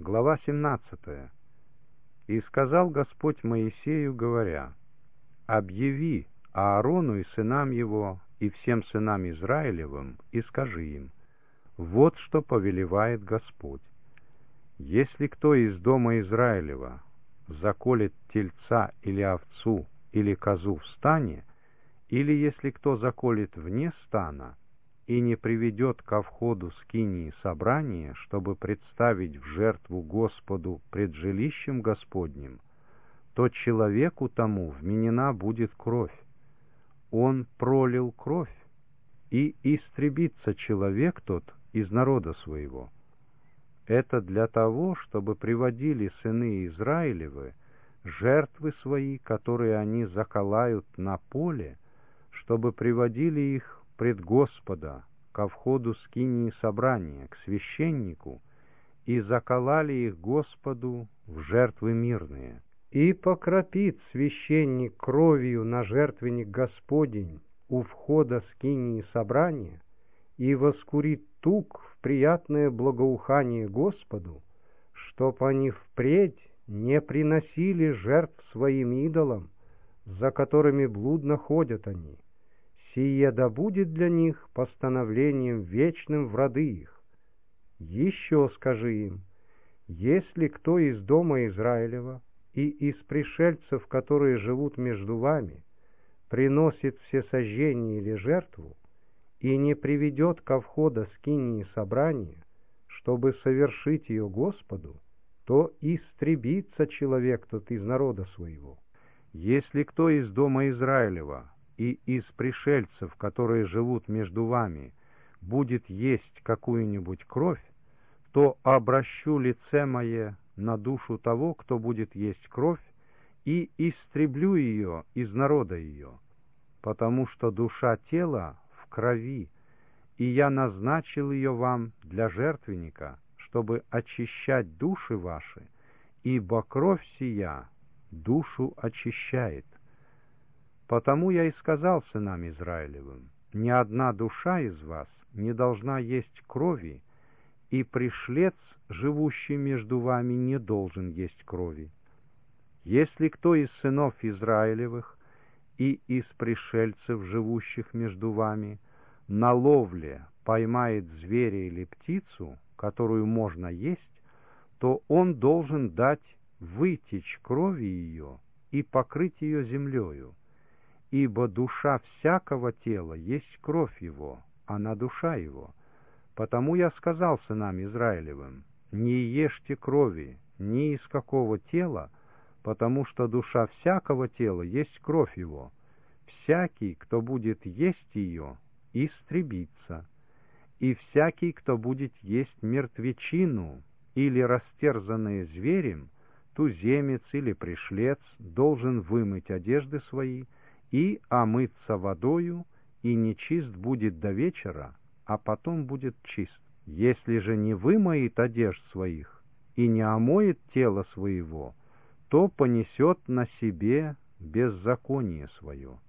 Глава 17. «И сказал Господь Моисею, говоря: объяви Аарону и сынам его, и всем сынам Израилевым, и скажи им: вот что повелевает Господь. Если кто из дома Израилева заколет тельца или овцу или козу в стане, или если кто заколет вне стана и не приведет ко входу скинии собрания, чтобы представить в жертву Господу пред жилищем Господним, то человеку тому вменена будет кровь. Он пролил кровь, и истребится человек тот из народа своего. Это для того, чтобы приводили сыны Израилевы жертвы свои, которые они заколают на поле, чтобы приводили их пред Господа ко входу скинии собрания, к священнику, и заколали их Господу в жертвы мирные. И покропит священник кровью на жертвенник Господень у входа скинии собрания, и воскурит тук в приятное благоухание Господу, чтоб они впредь не приносили жертв своим идолам, за которыми блудно ходят они. Сие да будет для них постановлением вечным в роды их. Еще скажи им: если кто из дома Израилева и из пришельцев, которые живут между вами, приносит всесожжение или жертву, и не приведет ко входа скинии собрания, чтобы совершить ее Господу, то истребится человек тот из народа своего. Если кто из дома Израилева и из пришельцев, которые живут между вами, будет есть какую-нибудь кровь, то обращу лице мое на душу того, кто будет есть кровь, и истреблю ее из народа ее, потому что душа тела в крови, и я назначил ее вам для жертвенника, чтобы очищать души ваши, ибо кровь сия душу очищает. Потому я и сказал сынам Израилевым: ни одна душа из вас не должна есть крови, и пришлец, живущий между вами, не должен есть крови. Если кто из сынов Израилевых и из пришельцев, живущих между вами, на ловле поймает зверя или птицу, которую можно есть, то он должен дать вытечь крови ее и покрыть ее землею, ибо душа всякого тела есть кровь его, она душа его. Потому я сказал сынам Израилевым: не ешьте крови ни из какого тела, потому что душа всякого тела есть кровь его. Всякий, кто будет есть ее, истребится. И всякий, кто будет есть мертвечину или растерзанное зверем, туземец или пришлец, должен вымыть одежды свои и омыться водою, и нечист будет до вечера, а потом будет чист. Если же не вымоет одежд своих и не омоет тело своего, то понесет на себе беззаконие свое.